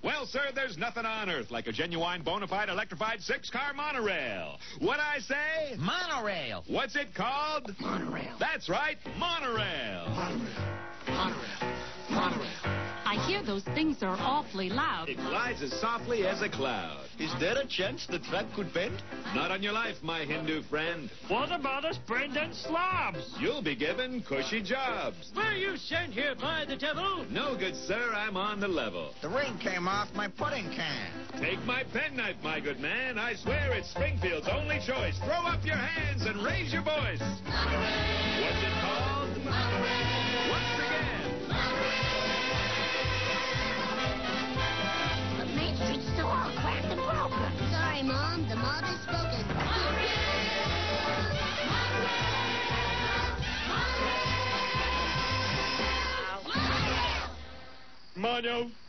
Well, sir, there's nothing on earth like a genuine, bona fide, electrified six-car monorail. What I say? Monorail. What's it called? Monorail. That's right, monorail. Monorail. Monorail. Monorail. I hear those things are awfully loud. It glides as softly as a cloud. Is there a chance the track could bend? Not on your life, my Hindu friend. What about us Brendan slobs? You'll be given cushy jobs. Were you sent here by the devil? No, good sir, I'm on the level. The ring came off my pudding can. Take my penknife, my good man. I swear it's Springfield's only choice. Throw up your hands and raise your voice. Monorail. What's it called? Monorail. Once again. Monorail. The Main Street store all cracked and broken. Sorry, Mom. The mob has spoken. Monorail. Monorail. Monorail. Mono.